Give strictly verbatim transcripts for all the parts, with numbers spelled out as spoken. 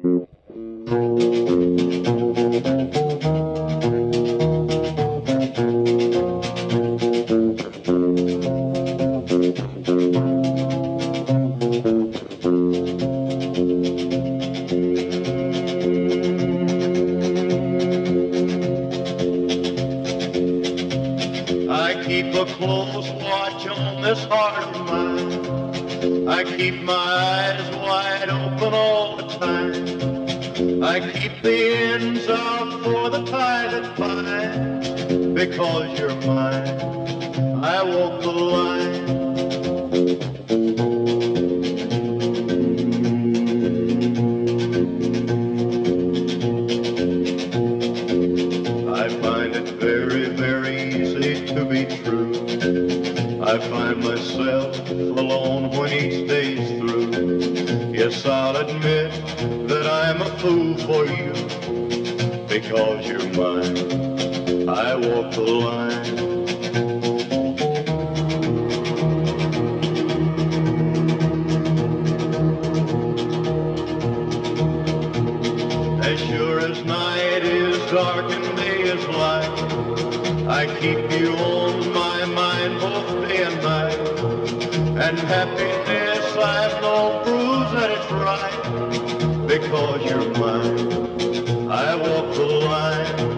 I keep a close watch on this heart of mine. I keep my eyes wide open all the time. I keep the ends out for the tie that binds. Because you're mine, I walk the line. I find it very, very easy to be true. I find myself alone when each day's through. Yes, I'll admit that I'm a fool for you. Because you're mine, I walk the line. As sure as night is dark and day is light, I keep you on my mind both day and night. And happiness I've known proves that it's right. Because you're mine, I walk the line.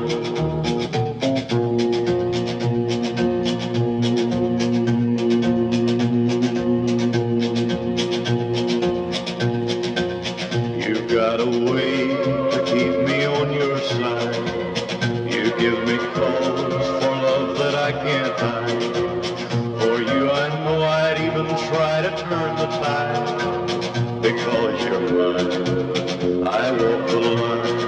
You've got a way to keep me on your side. You give me cause for love that I can't hide. For you I know I'd even try to turn the tide. Because you're mine, I walk the line.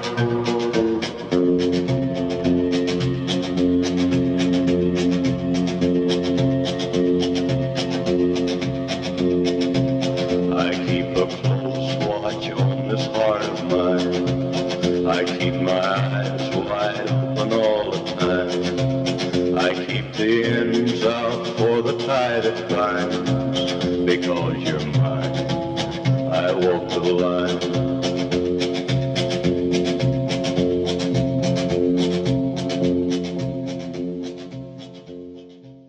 I keep a close watch on this heart of mine. I keep my eyes wide open all the time. I keep the ends out for the tie that binds. Because you're mine, I walk the line.